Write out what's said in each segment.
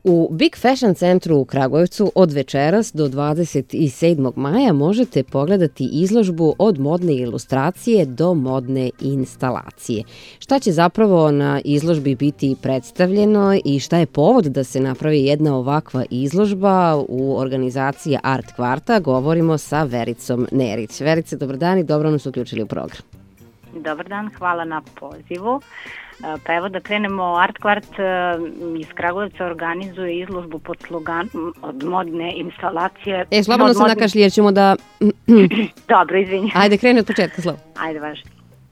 U Big Fashion centru u Kragujevcu od večeras do 27. maja možete pogledati izložbu od modne ilustracije do modne instalacije. Šta će zapravo na izložbi biti predstavljeno i šta je povod da se napravi jedna ovakva izložba u organizaciji Art Kvarta, govorimo sa Vericom Nerić. Verice, dobar dan i dobro nam se uključili u program. Dobar dan, hvala na pozivu. Pa evo da krenemo, Art Kvart iz Kragujevca organizuje izložbu pod sloganom od modne instalacije. Slobodno se nakašli jer ćemo da... Dobro, izvinjam. Ajde, kreni od početka, Slovo. Ajde, važno.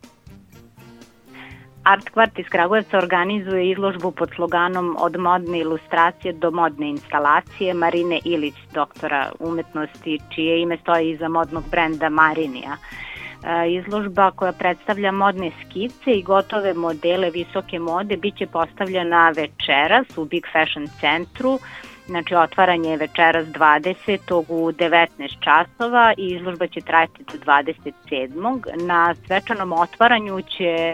Art Kvart iz Kragujevca organizuje izložbu pod sloganom od modne ilustracije do modne instalacije Marine Ilić, doktora umetnosti, čije ime stoji iza modnog brenda Marinija. Izložba koja predstavlja modne skice i gotove modele visoke mode biće postavljena večeras u Big Fashion centru. Znači, otvaranje je večeras 20. u 19 časova i izložba će trajati do 27. Na svečanom otvaranju će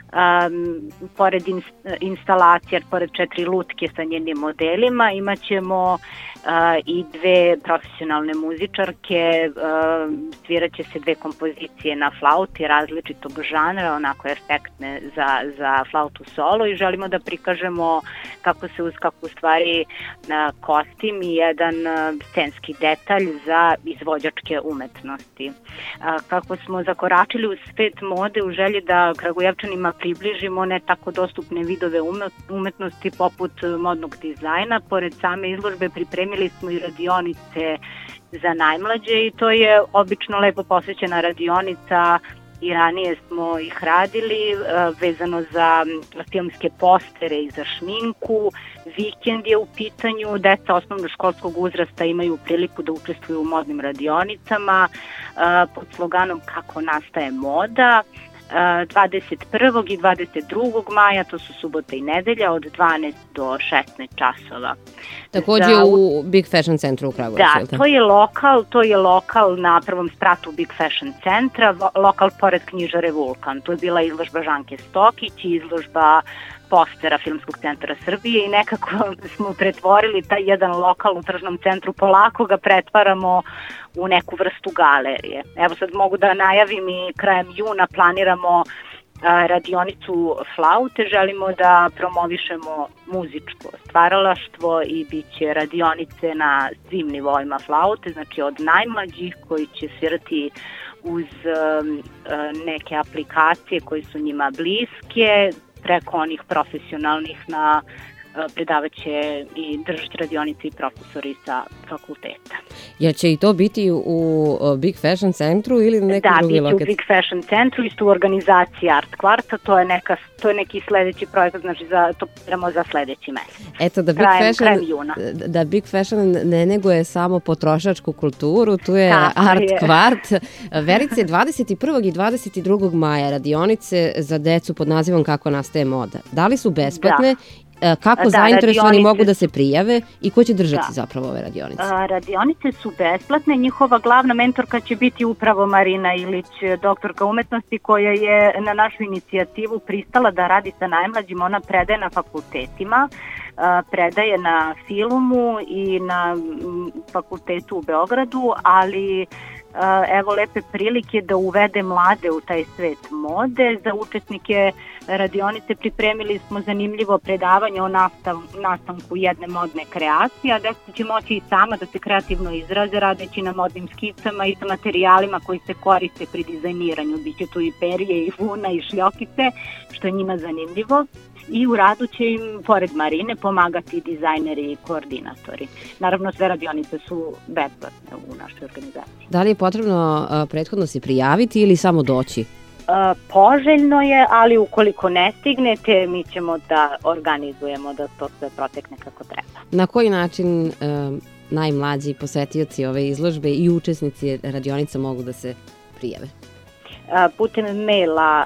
pored instalacija, pored 4 lutke sa njenim modelima, imat ćemo i 2 profesionalne muzičarke, svirat će se 2 kompozicije na flauti različitog žanra, onako efektne za flautu solo i želimo da prikažemo kako se u stvari kostim i jedan scenski detalj za izvođačke umetnosti. Kako smo zakoračili u svet mode u želji da Kragujevčanima približimo ne tako dostupne vidove umetnosti poput modnog dizajna, pored same izložbe pripremili smo i radionice za najmlađe i to je obično lepo posvećena radionica i ranije smo ih radili vezano za filmske postere i za šminku. Vikend je u pitanju, deca osnovnoškolskog uzrasta imaju priliku da učestvuju u modnim radionicama pod sloganom Kako nastaje moda. 21. i 22. maja, to su subota i nedelja, od 12 do 16 časova. Takođe u Big Fashion centru u Kragujevcu. Da, to je lokal na prvom spratu Big Fashion centra, lokal pored knjižare Vulkan. To je bila izložba Žanke Stokić i izložba postera Filmskog centra Srbije i nekako smo pretvorili taj jedan lokal u tržnom centru, polako ga pretvaramo u neku vrstu galerije. Evo sad mogu da najavim i krajem juna planiramo radionicu flaute, želimo da promovišemo muzičko stvaralaštvo i bit će radionice na svim nivoima flaute, znači od najmlađih koji će svirati uz neke aplikacije koje su njima bliske, preko onih profesionalnih predavaće i držati radionice i profesori sa fakulteta. Jel će i to biti u Big Fashion centru ili nekoj drugi lokaciji? Da, biće u Big Fashion centru, isto u organizaciji Art Kvarta, to je neki sledeći projekat, znači to planiramo za sledeći mesec. Eto, da Big Fashion ne neguje samo potrošačku kulturu, tu je Art Kvart. Verice, 21. i 22. maja radionice za decu pod nazivom Kako nastaje moda. Da li su besplatne? Kako zainteresovani mogu da se prijave i ko će držati zapravo ove radionice? Radionice su besplatne, njihova glavna mentorka će biti upravo Marina Ilić, doktorka umetnosti koja je na našu inicijativu pristala da radi sa najmlađim. Ona predaje na fakultetima, predaje na Filumu i na fakultetu u Beogradu, ali evo lepe prilike da uvede mlade u taj svet mode. Za učesnike radionice pripremili smo zanimljivo predavanje o nastanku jedne modne kreacije, a deca će moći i sama da se kreativno izraze radeći na modnim skicama i sa materijalima koji se koriste pri dizajniranju. Biće tu i perje, i vuna, i šljokice, što je njima zanimljivo. I u radu će im, pored Marine, pomagati dizajneri i koordinatori. Naravno, sve radionice su besplatne u našoj organizaciji. Da li je potrebno prethodno se prijaviti ili samo doći? Poželjno je, ali ukoliko ne stignete, mi ćemo da organizujemo da to sve protekne kako treba. Na koji način najmlađi posetioci ove izložbe i učesnici radionica mogu da se prijave? Putem maila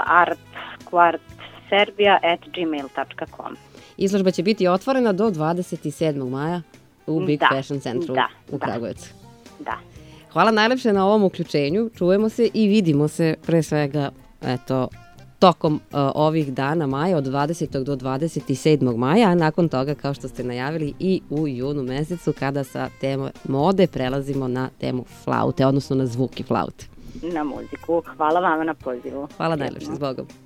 artkvartserbia@gmail.com. Izložba će biti otvorena do 27. maja u Big Fashion centru u Kragujevcu. Da. Hvala najlepše na ovom uključenju. Čujemo se i vidimo se pre svega tokom ovih dana maja, od 20. do 27. maja, a nakon toga, kao što ste najavili, i u junu mesecu, kada sa teme mode prelazimo na temu flaute, odnosno na zvuki flaute. Na muziku. Hvala vama na pozivu. Hvala najlepše, s Bogom.